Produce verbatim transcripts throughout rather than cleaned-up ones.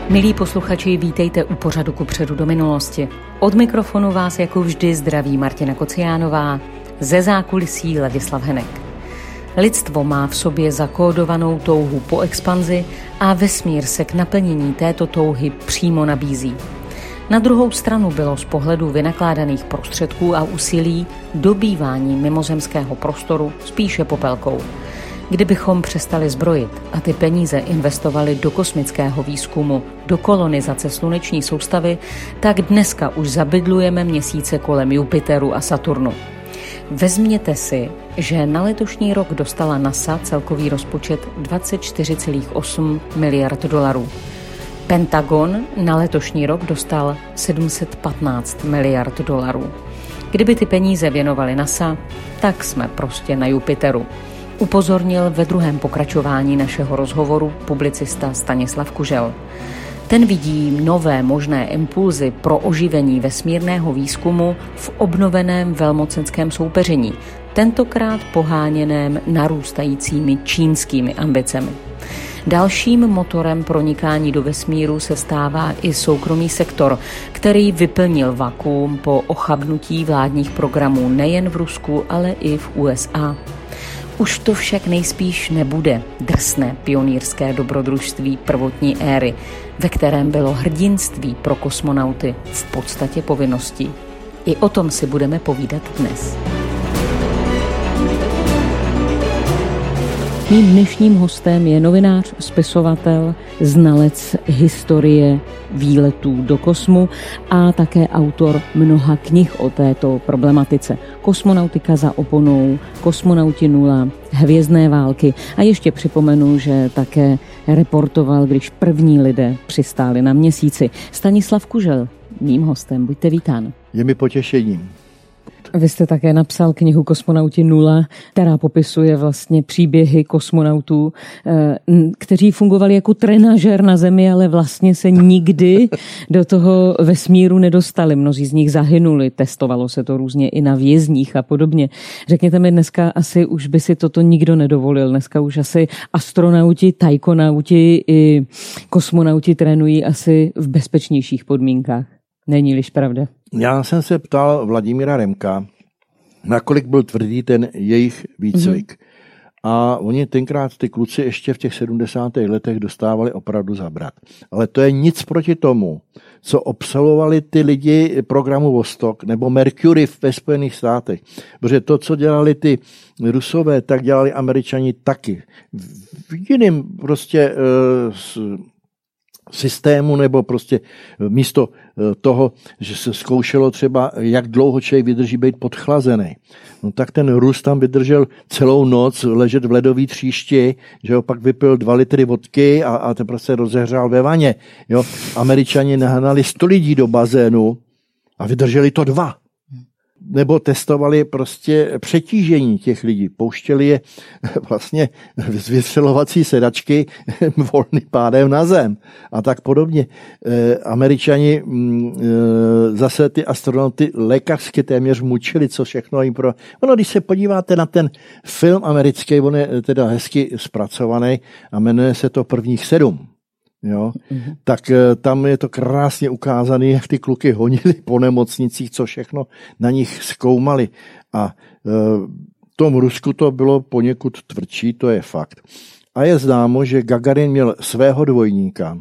Milí posluchači, vítejte u pořadu Kupředu do minulosti. Od mikrofonu vás jako vždy zdraví Martina Kociánová, ze zákulisí Ladislav Henek. Lidstvo má v sobě zakódovanou touhu po expanzi a vesmír se k naplnění této touhy přímo nabízí. Na druhou stranu bylo z pohledu vynakládaných prostředků a úsilí dobývání mimozemského prostoru spíše popelkou. Kdybychom přestali zbrojit a ty peníze investovali do kosmického výzkumu, do kolonizace sluneční soustavy, tak dneska už zabydlujeme měsíce kolem Jupiteru a Saturnu. Vezměte si, že na letošní rok dostala NASA celkový rozpočet dvacet čtyři celá osm miliard dolarů. Pentagon na letošní rok dostal sedm set patnáct miliard dolarů. Kdyby ty peníze věnovali NASA, tak jsme prostě na Jupiteru. Upozornil ve druhém pokračování našeho rozhovoru publicista Stanislav Kužel. Ten vidí nové možné impulzy pro oživení vesmírného výzkumu v obnoveném velmocenském soupeření, tentokrát poháněném narůstajícími čínskými ambicemi. Dalším motorem pronikání do vesmíru se stává i soukromý sektor, který vyplnil vakuum po ochabnutí vládních programů nejen v Rusku, ale i v U S A. Už to však nejspíš nebude drsné pionýrské dobrodružství prvotní éry, ve kterém bylo hrdinství pro kosmonauty v podstatě povinností. I o tom si budeme povídat dnes. Mým dnešním hostem je novinář, spisovatel, znalec historie výletů do kosmu a také autor mnoha knih o této problematice. Kosmonautika za oponou, Kosmonauti nula, Hvězdné války a ještě připomenu, že také reportoval, když první lidé přistáli na měsíci. Stanislav Kužel, mým hostem, buďte vítán. Je mi potěšením. Vy jste také napsal knihu Kosmonauti nula, která popisuje vlastně příběhy kosmonautů, kteří fungovali jako trenažér na Zemi, ale vlastně se nikdy do toho vesmíru nedostali. Mnozí z nich zahynuli, testovalo se to různě i na vězních a podobně. Řekněte mi, dneska asi už by si toto nikdo nedovolil. Dneska už asi astronauti, tajkonauti i kosmonauti trénují asi v bezpečnějších podmínkách. Není-liž pravda? Já jsem se ptal Vladimíra Remka, nakolik byl tvrdý ten jejich výcvik. Mm-hmm. A oni tenkrát, ty kluci, ještě v těch sedmdesátých letech dostávali opravdu zabrat. Ale to je nic proti tomu, co absolvovali ty lidi programu Vostok nebo Mercury ve Spojených státech. Protože to, co dělali ty Rusové, tak dělali Američani taky. V jiném prostě uh, systému, nebo prostě místo toho, že se zkoušelo třeba, jak dlouho člověk vydrží být podchlazený. No tak ten Rus tam vydržel celou noc ležet v ledový tříšti, že ho pak vypil dva litry vodky a, a teprve se rozehřál ve vaně. Jo? Američani nahnali sto lidí do bazénu a vydrželi to dva. Nebo testovali prostě přetížení těch lidí. Pouštěli je vlastně z vystřelovací sedačky volným pádem na zem. A tak podobně. E, Američani e, zase ty astronauty lékařsky téměř mučili, co všechno jim pro... Ono, když se podíváte na ten film americký, on je teda hezky zpracovaný a jmenuje se to Prvních sedm. Jo, mm-hmm. Tak tam je to krásně ukázané, jak ty kluky honili po nemocnicích, co všechno na nich zkoumali. A e, v tom Rusku to bylo poněkud tvrdší, to je fakt. A je známo, že Gagarin měl svého dvojníka.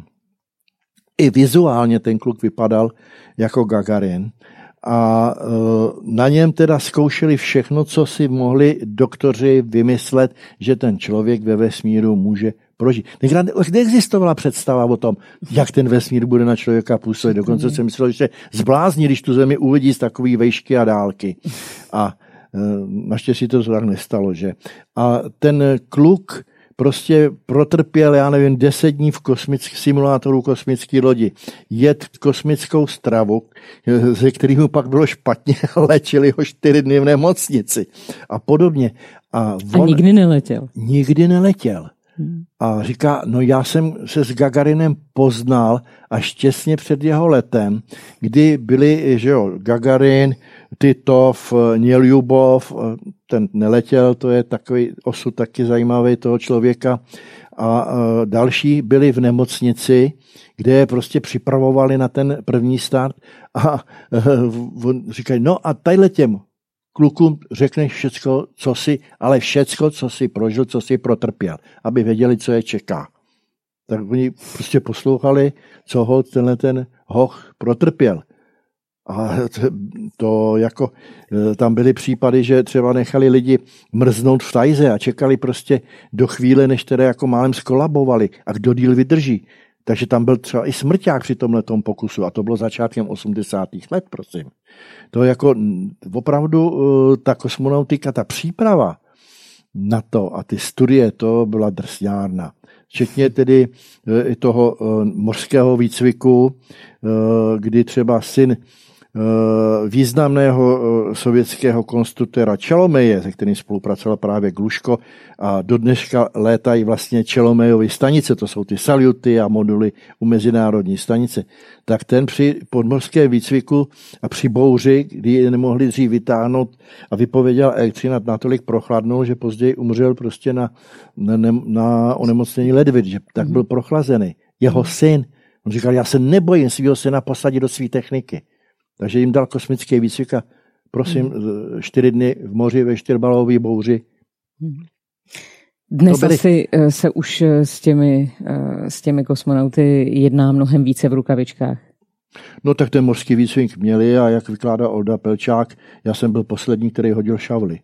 I vizuálně ten kluk vypadal jako Gagarin. A e, na něm teda zkoušeli všechno, co si mohli doktoři vymyslet, že ten člověk ve vesmíru může prožít. Tenkrát neexistovala představa o tom, jak ten vesmír bude na člověka působit. Dokonce jsem myslel, že se zblázní, když tu Zemi uvidí z takové vejšky a dálky. A e, naštěstí to tak nestalo, že? A ten kluk prostě protrpěl, já nevím, deset dní v kosmickém simulátoru kosmické lodi. Jet kosmickou stravu, ze kterého pak bylo špatně, léčili ho čtyři dny v nemocnici a podobně. A, on a nikdy neletěl. Nikdy neletěl. A říká, no já jsem se s Gagarinem poznal až těsně před jeho letem, kdy byli, že jo, Gagarin, Titov, Něljubov, ten neletěl, to je takový osud taky zajímavý toho člověka. a další byli v nemocnici, kde je prostě připravovali na ten první start a říkají, no a tadyhle těm klukům řekneš všecko, co si, ale všecko, co si prožil, co si protrpěl, aby věděli, co je čeká. Tak oni prostě poslouchali, co ho tenhle ten hoch protrpěl. A to, to jako, tam byly případy, že třeba nechali lidi mrznout v tajze a čekali prostě do chvíle, než teda jako málem skolabovali a kdo díl vydrží. Takže tam byl třeba i smrťák při tomhletom pokusu a to bylo začátkem osmdesátých let, prosím. To jako opravdu ta kosmonautika, ta příprava na to a ty studie, to byla drsňárna. Včetně tedy i toho mořského výcviku, kdy třeba syn významného sovětského konstruktora Čelomeje, se kterým spolupracoval právě Gluško a do dneška létají vlastně Čelomejovy stanice, to jsou ty saluty a moduly u mezinárodní stanice, tak ten při podmořském výcviku a při bouři, kdy je nemohli dřív vytáhnout a vypověděl elektřina natolik prochladnou, že později umřel prostě na, na, na onemocnění ledvin, že tak byl prochlazený. Jeho syn, on říkal, já se nebojím svého syna posadit do své techniky. Takže jim dal kosmický výcvik a prosím, hmm. čtyři dny v moři ve čtyřbalové bouři. Dnes byli... asi se už s těmi, s těmi kosmonauty jedná mnohem více v rukavičkách. No tak ten mořský výcvik měli a jak vykládá Olda Pelčák, já jsem byl poslední, který hodil šavly.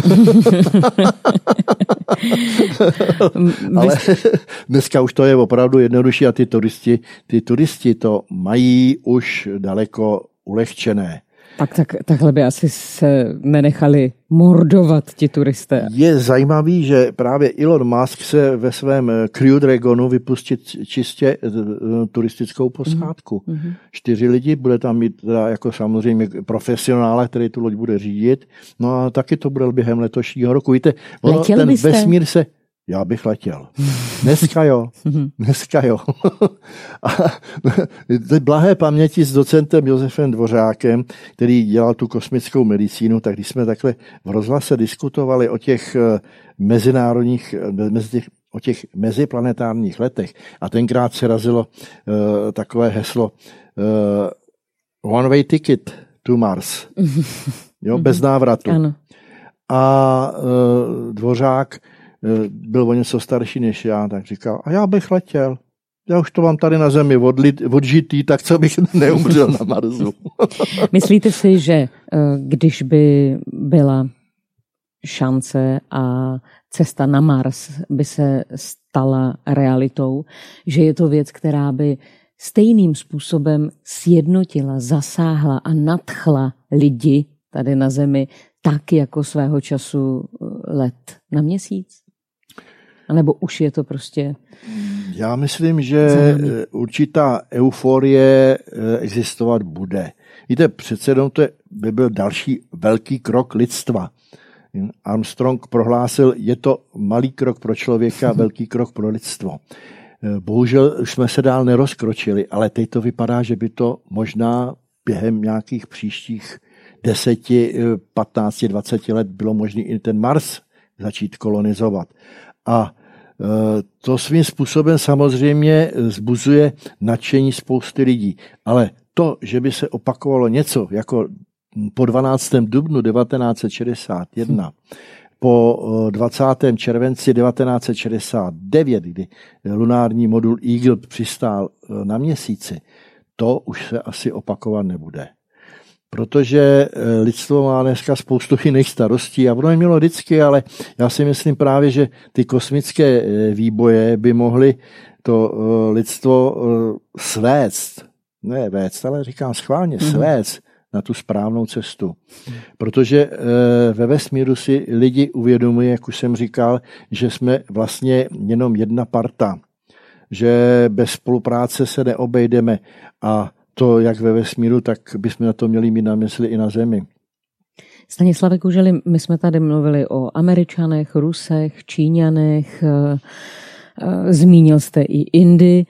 Ale dneska už to je opravdu jednodušší a ty turisti, ty turisti to mají už daleko ulehčené. Tak, tak takhle by asi se nenechali mordovat ti turisté. Je zajímavý, že právě Elon Musk se ve svém Crew Dragonu vypustit čistě turistickou posádku. Mm-hmm. Čtyři lidi, bude tam mít teda jako samozřejmě profesionále, který tu loď bude řídit. No a taky to bude během letošního roku. Víte, ono, ten byste? vesmír se... Já bych letěl. Dneska jo. Dneska jo. A blahé paměti s docentem Josefem Dvořákem, který dělal tu kosmickou medicínu, tak když jsme takhle v rozhlase diskutovali o těch mezinárodních, o těch meziplanetárních letech a tenkrát se razilo uh, takové heslo uh, one way ticket to Mars. Jo, bez návratu. Ano. A uh, Dvořák byl o něco starší než já, tak říkal, a já bych letěl. Já už to mám tady na zemi odlit, odžitý, tak co bych neumřel na Marsu. Myslíte si, že když by byla šance a cesta na Mars by se stala realitou, že je to věc, která by stejným způsobem sjednotila, zasáhla a nadchla lidi tady na zemi tak, jako svého času let na Měsíc? A nebo už je to prostě... Já myslím, že zahrání. Určitá euforie existovat bude. Víte, přece jenom to by byl další velký krok lidstva. Armstrong prohlásil, je to malý krok pro člověka, velký krok pro lidstvo. Bohužel už jsme se dál nerozkročili, ale teď to vypadá, že by to možná během nějakých příštích deseti, patnácti, dvaceti let bylo možné i ten Mars začít kolonizovat. A to svým způsobem samozřejmě vzbuzuje nadšení spousty lidí. Ale to, že by se opakovalo něco jako po dvanáctého dubnu devatenáct set šedesát jedna, hmm. po dvacátého červenci devatenáct set šedesát devět, kdy lunární modul Eagle přistál na Měsíci, to už se asi opakovat nebude. Protože lidstvo má dneska spoustu jiných starostí a ono je mělo vždycky, ale já si myslím právě, že ty kosmické výboje by mohly to lidstvo svést, ne vést, ale říkám schválně, svést na tu správnou cestu. Protože ve vesmíru si lidi uvědomují, jak už jsem říkal, že jsme vlastně jenom jedna parta, že bez spolupráce se neobejdeme a to, jak ve vesmíru, tak bychom na to měli mít na mysli i na Zemi. Stanislave Kuželi, my jsme tady mluvili o Američanech, Rusech, Číňanech, zmínil jste i Indy.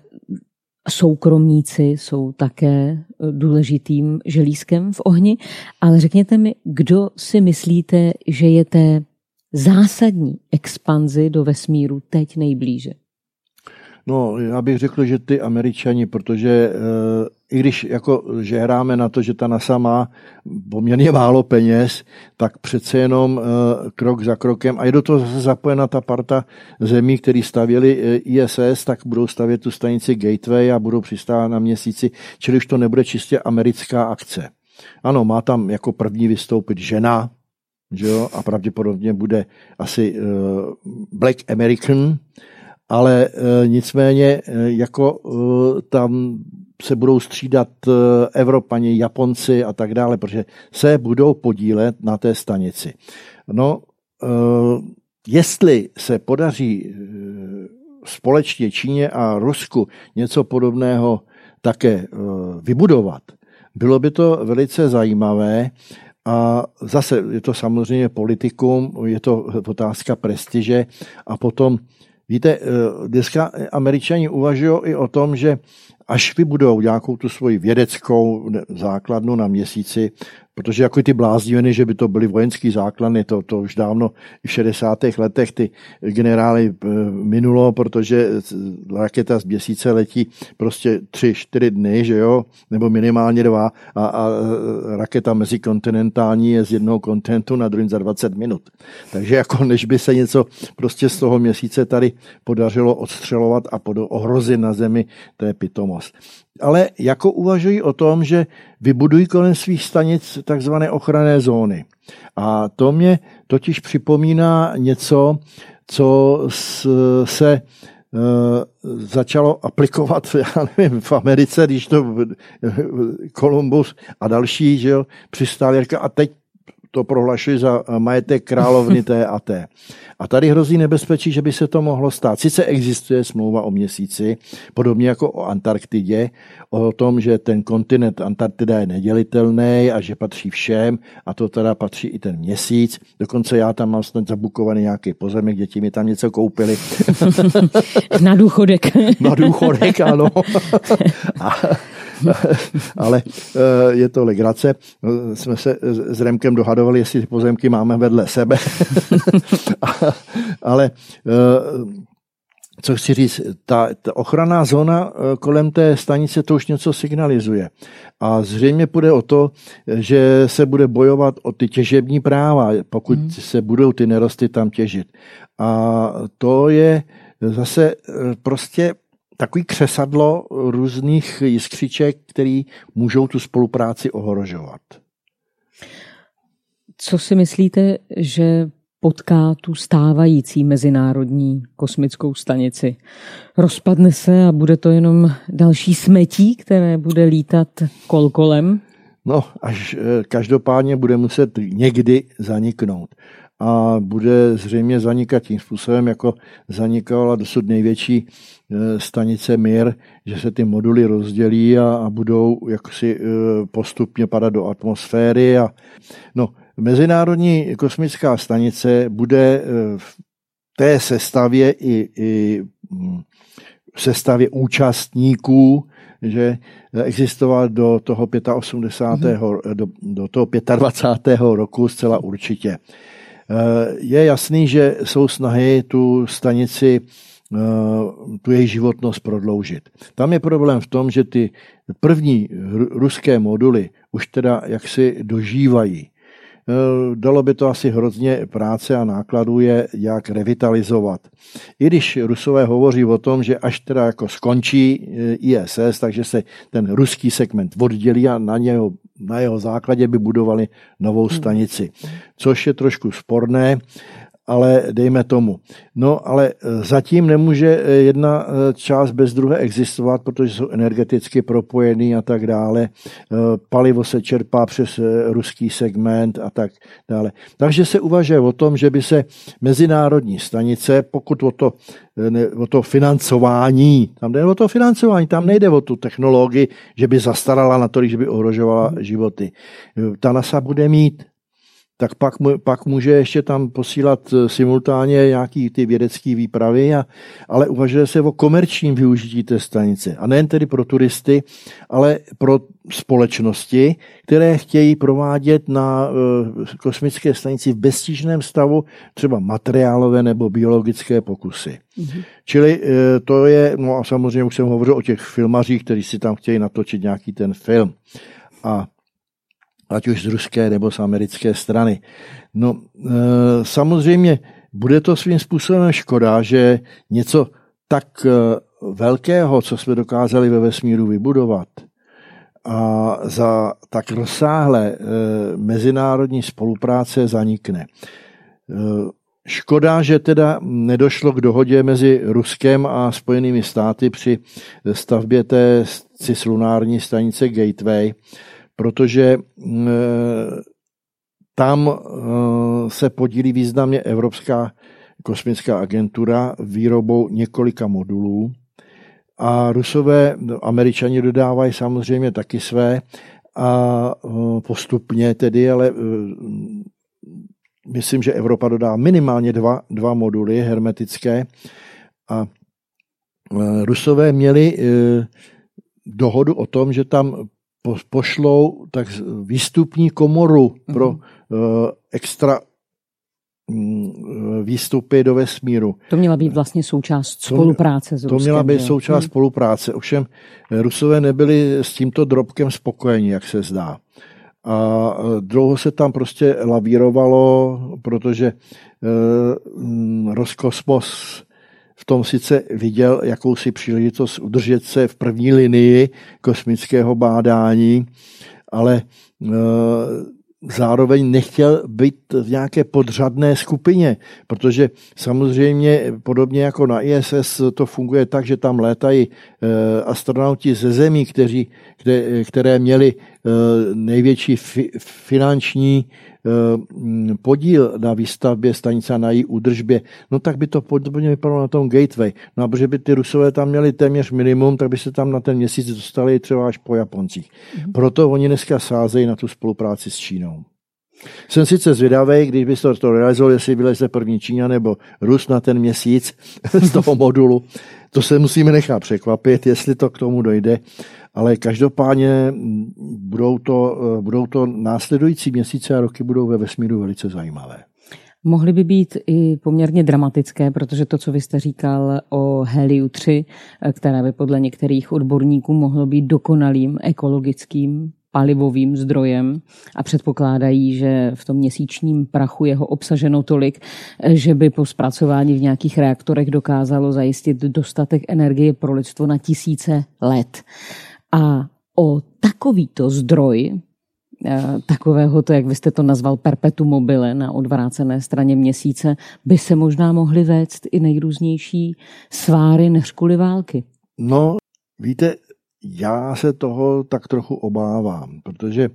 Soukromníci jsou také důležitým želízkem v ohni, ale řekněte mi, kdo si myslíte, že je té zásadní expanzi do vesmíru teď nejblíže? No, já bych řekl, že ty Američani, protože e, i když jako, že hráme na to, že ta NASA má poměrně málo peněz, tak přece jenom e, krok za krokem, a je do toho zase zapojena ta parta zemí, který stavěli I S S, tak budou stavět tu stanici Gateway a budou přistávat na Měsíci, čili už to nebude čistě americká akce. Ano, má tam jako první vystoupit žena, že jo, a pravděpodobně bude asi e, Black American, ale e, nicméně e, jako e, tam se budou střídat e, Evropani, Japonci a tak dále, protože se budou podílet na té stanici. No, e, jestli se podaří e, společně Číně a Rusku něco podobného také e, vybudovat, bylo by to velice zajímavé. A zase je to samozřejmě politikum, je to otázka prestiže a potom víte, dneska Američani uvažují i o tom, že až vybudou nějakou tu svoji vědeckou základnu na Měsíci, protože jako ty blázniviny, že by to byly vojenský základny, to, to už dávno v šedesátých letech ty generály minulo, protože raketa z Měsíce letí prostě tři, čtyři dny, že jo, nebo minimálně dva a, a raketa mezikontinentální je z jednoho kontinentu na druhým za dvacet minut. Takže jako než by se něco prostě z toho Měsíce tady podařilo odstřelovat a ohrozit na Zemi, to je pitomost. Ale jako uvažují o tom, že vybudují kolem svých stanic takzvané ochranné zóny. A to mě totiž připomíná něco, co se začalo aplikovat, já nevím, v Americe, když to Kolumbus a další, že jo, přistáli a teď to prohlašuji za majetek královny té a té. A tady hrozí nebezpečí, že by se to mohlo stát. Sice existuje smlouva o Měsíci, podobně jako o Antarktidě, o tom, že ten kontinent Antarktida je nedělitelný a že patří všem, a to teda patří i ten Měsíc. Dokonce já tam mám snad zabukovaný nějaký pozemek, děti mi tam něco koupili. Na důchodek. Na důchodek, ano. A, ale je to legrace. Jsme se s Remkem dohadovali, jestli ty pozemky máme vedle sebe. Ale co chci říct, ta, ta ochranná zóna kolem té stanice to už něco signalizuje. A zřejmě půjde o to, že se bude bojovat o ty těžební práva, pokud hmm. se budou ty nerosty tam těžit. A to je zase prostě takový křesadlo různých jiskřiček, který můžou tu spolupráci ohrožovat. Co si myslíte, že potká tu stávající mezinárodní kosmickou stanici? Rozpadne se a bude to jenom další smetí, které bude lítat kol kolem? No, až každopádně bude muset někdy zaniknout. A bude zřejmě zanikat tím způsobem, jako zanikala dosud největší stanice Mir, že se ty moduly rozdělí a, a budou jaksi postupně padat do atmosféry. A, no, Mezinárodní kosmická stanice bude v té sestavě i, i v sestavě účastníků, že existovat do toho osmdesátého Mm-hmm. do, do toho dvacátého pátého roku zcela určitě. Je jasný, že jsou snahy tu stanici, tu její životnost prodloužit. Tam je problém v tom, že ty první ruské moduly už teda jaksi dožívají. Dalo by to asi hrozně práce a nákladů je jak revitalizovat. I když Rusové hovoří o tom, že až teda jako skončí I S S, takže se ten ruský segment oddělí a na něho, na jeho základě by budovali novou stanici. Což je trošku sporné, ale dejme tomu. No, ale zatím nemůže jedna část bez druhé existovat, protože jsou energeticky propojený a tak dále. Palivo se čerpá přes ruský segment a tak dále. Takže se uvažuje o tom, že by se mezinárodní stanice, pokud o to, o to financování, tam jde o to financování, tam nejde o tu technologii, že by zastarala natolik, že by ohrožovala životy. Ta NASA bude mít. tak pak, pak může ještě tam posílat simultánně nějaký ty vědecké výpravy, a, ale uvažuje se o komerčním využití té stanice. A nejen tedy pro turisty, ale pro společnosti, které chtějí provádět na uh, kosmické stanici v beztížném stavu třeba materiálové nebo biologické pokusy. Mm-hmm. Čili uh, to je, no a samozřejmě už jsem hovořil o těch filmařích, kteří si tam chtějí natočit nějaký ten film. A ať už z ruské nebo z americké strany. No e, samozřejmě bude to svým způsobem škoda, že něco tak e, velkého, co jsme dokázali ve vesmíru vybudovat, a za tak rozsáhlé e, mezinárodní spolupráce zanikne. E, škoda, že teda nedošlo k dohodě mezi Ruskem a Spojenými státy při stavbě té cislunární stanice Gateway, protože e, tam e, se podílí významně Evropská kosmická agentura výrobou několika modulů a Rusové, Američani dodávají samozřejmě taky své a e, postupně tedy, ale e, myslím, že Evropa dodá minimálně dva, dva moduly hermetické a e, Rusové měli e, dohodu o tom, že tam pošlou tak výstupní komoru pro uh, extra um, výstupy do vesmíru. To měla být vlastně součást spolupráce s Ruskem. To měla být součást hmm. spolupráce. Ovšem Rusové nebyli s tímto drobkem spokojeni, jak se zdá. A dlouho se tam prostě lavírovalo, protože uh, Roskosmos v tom sice viděl jakousi příležitost udržet se v první linii kosmického bádání, ale e, zároveň nechtěl být v nějaké podřadné skupině, protože samozřejmě podobně jako na I S S to funguje tak, že tam létají e, astronauti ze zemí, kteří, které, které měli e, největší fi, finanční podíl na výstavbě stanice a na její údržbě, no tak by to podobně vypadalo na tom Gateway. No a protože by ty Rusové tam měli téměř minimum, tak by se tam na ten měsíc dostali třeba až po Japoncích. Mm. Proto oni dneska sázejí na tu spolupráci s Čínou. Jsem sice zvědavý, když by se to realizoval, jestli vyleze první Číňan nebo Rus na ten měsíc z toho modulu. To se musíme nechat překvapit, jestli to k tomu dojde. Ale každopádně budou to, budou to následující měsíce a roky budou ve vesmíru velice zajímavé. Mohly by být i poměrně dramatické, protože to, co vy jste říkal o Heliu tři, které by podle některých odborníků mohlo být dokonalým ekologickým palivovým zdrojem a předpokládají, že v tom měsíčním prachu je ho obsaženo tolik, že by po zpracování v nějakých reaktorech dokázalo zajistit dostatek energie pro lidstvo na tisíce let. A o takovýto zdroj, takového to, jak vy jste to nazval, perpetuum mobile na odvrácené straně měsíce, by se možná mohly vést i nejrůznější sváry než kvůli války. No, víte, já se toho tak trochu obávám, protože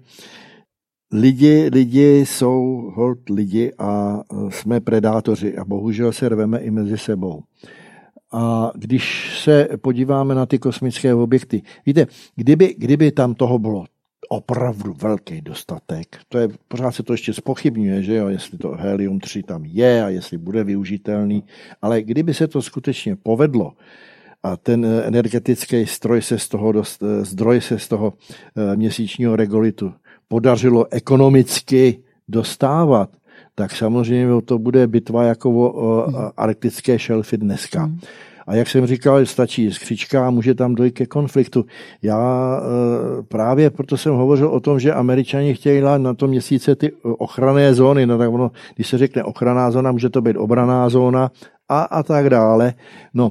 lidi, lidi jsou holt lidi a jsme predátoři a bohužel se rveme i mezi sebou. A když se podíváme na ty kosmické objekty, víte, kdyby, kdyby tam toho bylo opravdu velký dostatek, to je, pořád se to ještě zpochybňuje, že jo, jestli to helium tři tam je a jestli bude využitelný, ale kdyby se to skutečně povedlo a ten energetický stroj se z toho dost, zdroj se z toho měsíčního regolitu podařilo ekonomicky dostávat, tak samozřejmě to bude bitva jako o hmm. arktické šelfy dneska. Hmm. A jak jsem říkal, stačí skřička a může tam dojít ke konfliktu. Já právě proto jsem hovořil o tom, že Američani chtějí na tom měsíce ty ochranné zóny, no tak ono, když se řekne ochranná zóna, může to být obranná zóna a, a tak dále. No,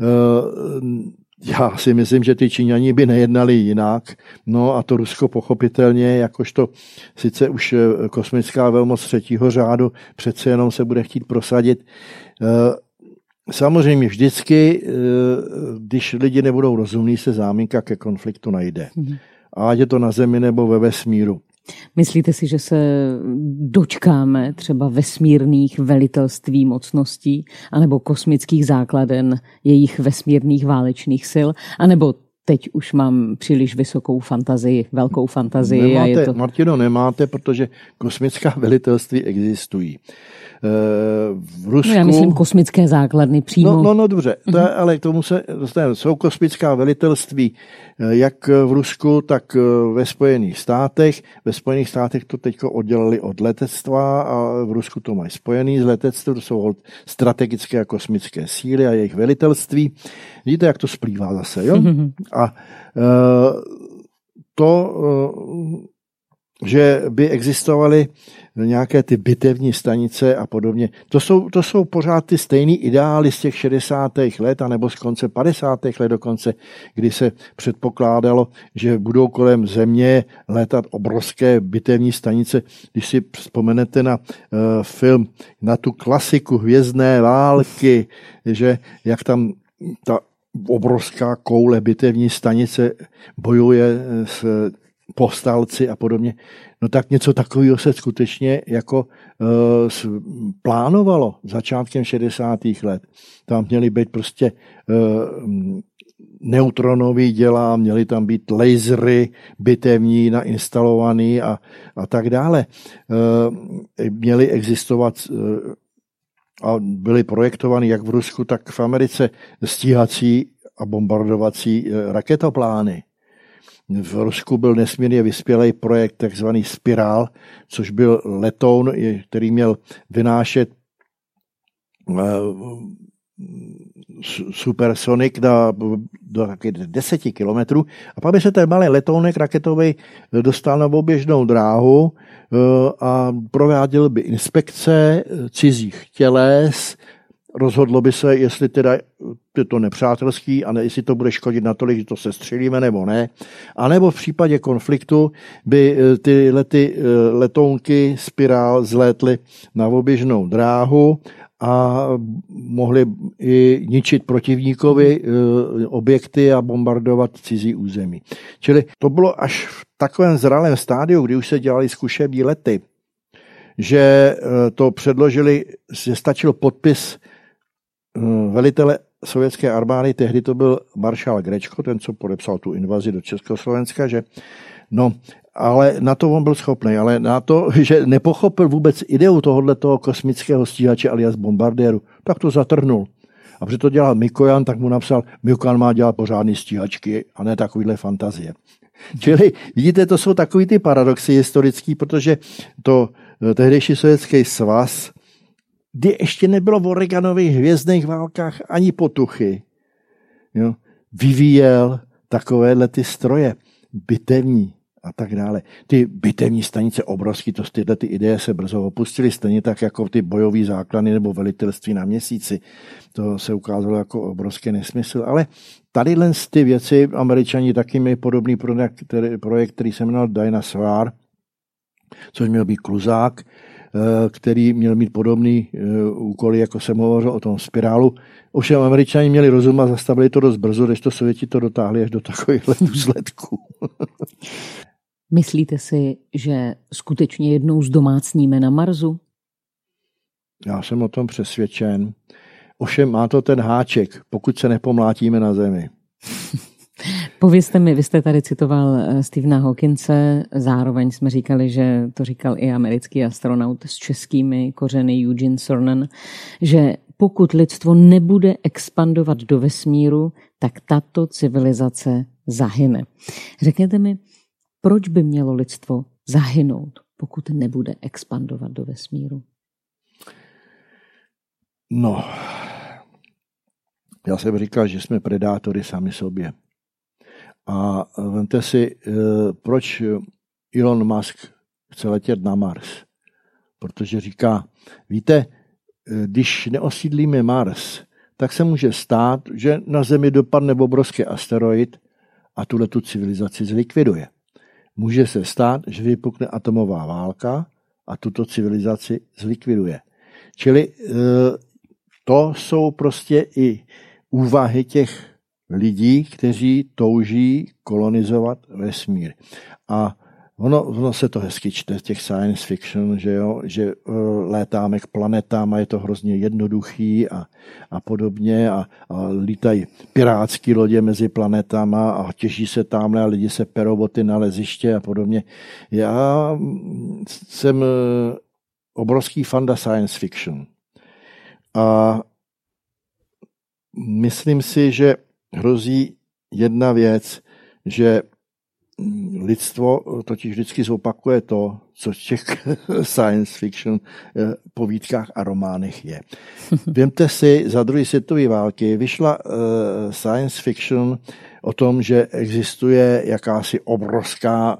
já si myslím, že ty Číňani by nejednali jinak. No a to Rusko pochopitelně, jakožto sice už kosmická velmoc třetího řádu, přece jenom se bude chtít prosadit. Samozřejmě vždycky, když lidi nebudou rozumní, se záminka ke konfliktu najde. A ať je to na Zemi nebo ve vesmíru. Myslíte si, že se dočkáme třeba vesmírných velitelství mocností anebo kosmických základen jejich vesmírných válečných sil, anebo teď už mám příliš vysokou fantazii, velkou fantazii. Nemáte, a je to... Martino, nemáte, protože kosmická velitelství existují. V Rusku... No já myslím kosmické základny přímo. No, no, no dobře, to, mm-hmm. ale k tomu se dostaneme. Jsou kosmická velitelství jak v Rusku, tak ve Spojených státech. Ve Spojených státech to teď oddělali od letectva a v Rusku to mají spojený s letectvem. To jsou strategické a kosmické síly a jejich velitelství. Vidíte, jak to splývá zase, jo? Mm-hmm. A to, že by existovaly nějaké ty bitevní stanice a podobně. To jsou, to jsou pořád ty stejný ideály z těch šedesátých let, anebo z konce padesátých let dokonce, kdy se předpokládalo, že budou kolem země létat obrovské bitevní stanice. Když si vzpomenete na uh, film, na tu klasiku Hvězdné války, že jak tam ta obrovská koule bitevní stanice bojuje s povstalci a podobně. No tak něco takového se skutečně jako uh, plánovalo začátkem šedesátých let. Tam měly být prostě uh, neutronový děla, měly tam být lasery bitevní nainstalovaný a, a tak dále. Uh, měly existovat uh, a byly projektovány jak v Rusku, tak v Americe stíhací a bombardovací uh, raketoplány. V Rusku byl nesmírně vyspělý projekt takzvaný Spirál, což byl letoun, který měl vynášet supersonik do, do deseti kilometrů a pak by se ten malý letounek raketový dostal na oběžnou dráhu a prováděl by inspekce cizích těles. Rozhodlo by se, jestli teda je to nepřátelský a ne, jestli to bude škodit natolik, že to se střelíme nebo ne. A nebo v případě konfliktu by ty lety, letounky Spirál zlétly na oběžnou dráhu a mohli i ničit protivníkovi objekty a bombardovat cizí území. Čili to bylo až v takovém zralém stádiu, kdy už se dělali zkušební lety, že to předložili, že stačil podpis velitele sovětské armády, tehdy to byl maršál Grečko, ten, co podepsal tu invazi do Československa, že no, ale na to on byl schopný, ale na to, že nepochopil vůbec ideu tohoto kosmického stíhače alias bombardéru, tak to zatrhnul. A protože to dělal Mikojan, tak mu napsal, Mikojan má dělat pořádný stíhačky a ne takovýhle fantazie. Čili vidíte, to jsou takový ty paradoxy historický, protože to tehdejší sovětský svaz, kdy ještě nebylo v Reaganových hvězdných válkách ani potuchy, jo, vyvíjel takovéhle ty stroje, bitevní a tak dále. Ty bitevní stanice obrovský, to tyhle ty ideje se brzo opustily, stejně tak jako ty bojové základy nebo velitelství na měsíci. To se ukázalo jako obrovský nesmysl, ale tadyhle ty věci Američani taky měli podobný projekt, který, projekt, který se jmenoval Dinosaur, což měl být kluzák, který měl mít podobný úkoly, jako jsem hovořil o tom Spirálu. Ovšem Američani měli rozum a zastavili to dost brzo, když to Sověti to dotáhli až do takovýchhle důsledků. Myslíte si, že skutečně jednou zdomácníme na Marsu? Já jsem o tom přesvědčen. Ovšem má to ten háček, pokud se nepomlátíme na Zemi. Povězte mi, vy jste tady citoval Stephena Hawkinse, zároveň jsme říkali, že to říkal i americký astronaut s českými kořeny Eugene Cernan, že pokud lidstvo nebude expandovat do vesmíru, tak tato civilizace zahyne. Řekněte mi, proč by mělo lidstvo zahynout, pokud nebude expandovat do vesmíru? No, já jsem říkal, že jsme predátory sami sobě. A vemte si, proč Elon Musk chce letět na Mars. Protože říká, víte, když neosídlíme Mars, tak se může stát, že na Zemi dopadne obrovský asteroid a tuhletu civilizaci zlikviduje. Může se stát, že vypukne atomová válka a tuto civilizaci zlikviduje. Čili to jsou prostě i úvahy těch lidí, kteří touží kolonizovat vesmír. A Ono, ono se to hezky čte z těch science fiction, že jo, že uh, létáme k planetám a je to hrozně jednoduchý a, a podobně a, a lítají pirátský lodě mezi planetama a těží se tamhle a lidi se perou o ty naleziště a podobně. Já jsem obrovský fanda science fiction a myslím si, že hrozí jedna věc, že lidstvo totiž vždycky zopakuje to, co v těch science fiction povídkách a románech je. Vemte si, za druhé světové války vyšla science fiction o tom, že existuje jakási obrovská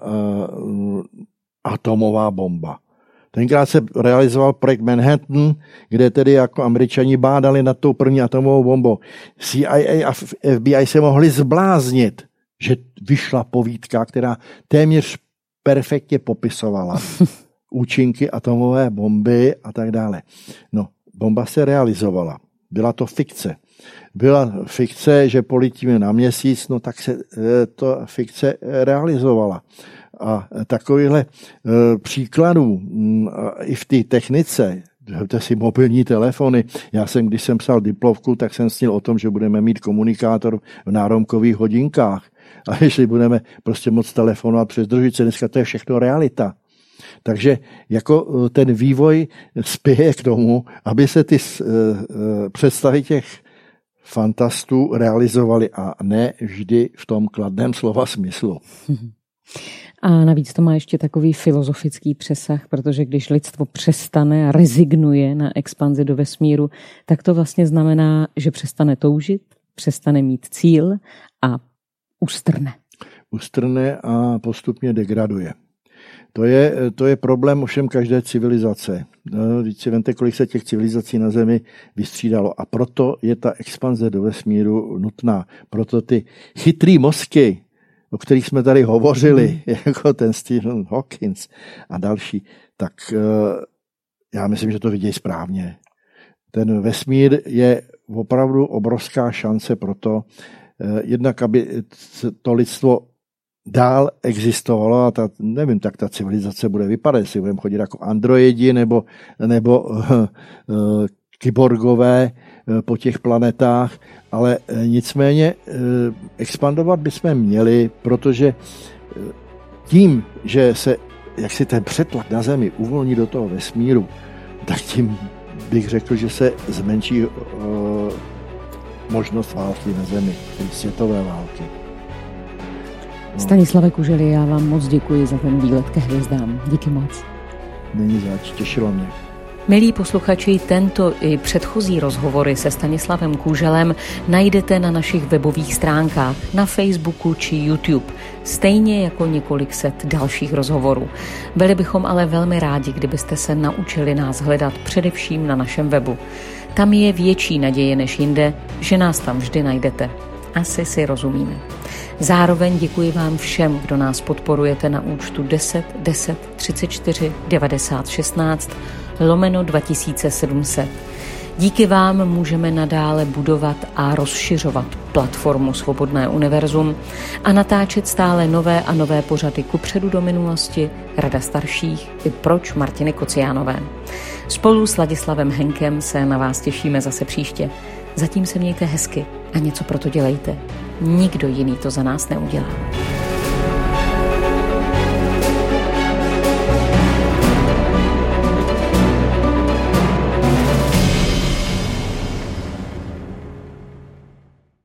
atomová bomba. Tenkrát se realizoval projekt Manhattan, kde tedy jako Američani bádali nad tou první atomovou bombou. C I A a F B I se mohli zbláznit, že vyšla povídka, která téměř perfektně popisovala účinky atomové bomby a tak dále. No, bomba se realizovala. Byla to fikce. Byla fikce, že polítíme na měsíc, no tak se to fikce realizovala. A takovýchhle příkladů i v té technice, to si mobilní telefony. Já jsem, když jsem psal diplovku, tak jsem snil o tom, že budeme mít komunikátor v náramkových hodinkách. A jestli budeme prostě moc telefonovat přes družice, dneska to je všechno realita. Takže jako ten vývoj spěje k tomu, aby se ty představy těch fantastů realizovaly a ne vždy v tom kladném slova smyslu. A navíc to má ještě takový filozofický přesah, protože když lidstvo přestane a rezignuje na expanzi do vesmíru, tak to vlastně znamená, že přestane toužit, přestane mít cíl a ustrne. Ustrne a postupně degraduje. To je, to je problém ovšem každé civilizace. No, když si vemte, kolik se těch civilizací na Zemi vystřídalo. A proto je ta expanze do vesmíru nutná. Proto ty chytrý mozky, o kterých jsme tady hovořili, hmm. jako ten Stephen Hawking a další, tak já myslím, že to vidějí správně. Ten vesmír je opravdu obrovská šance pro to, jednak, aby to lidstvo dál existovalo a ta, nevím, tak ta civilizace bude vypadat, jestli budeme chodit jako androidi nebo, nebo uh, uh, kyborgové uh, po těch planetách, ale uh, nicméně uh, expandovat bychom měli, protože uh, tím, že se jak si ten přetlak na Zemi uvolní do toho vesmíru, tak tím bych řekl, že se zmenší uh, možnost války na Zemi, světové války. No. Stanislave Kuželi, já vám moc děkuji za ten výlet ke hvězdám. Díky moc. Není zač, těšilo mě. Milí posluchači, tento i předchozí rozhovory se Stanislavem Kuželem najdete na našich webových stránkách, na Facebooku či YouTube, stejně jako několik set dalších rozhovorů. Byli bychom ale velmi rádi, kdybyste se naučili nás hledat především na našem webu. Tam je větší naděje než jinde, že nás tam vždy najdete. Asi si rozumíme. Zároveň děkuji vám všem, kdo nás podporujete na účtu deset deset třicet čtyři devadesát šestnáct lomeno dva tisíce sedm set. Díky vám můžeme nadále budovat a rozšiřovat platformu Svobodné univerzum a natáčet stále nové a nové pořady kupředu do minulosti, Rada starších i Proč Martiny Kociánové. Spolu s Ladislavem Henkem se na vás těšíme zase příště. Zatím se mějte hezky a něco pro to dělejte. Nikdo jiný to za nás neudělá.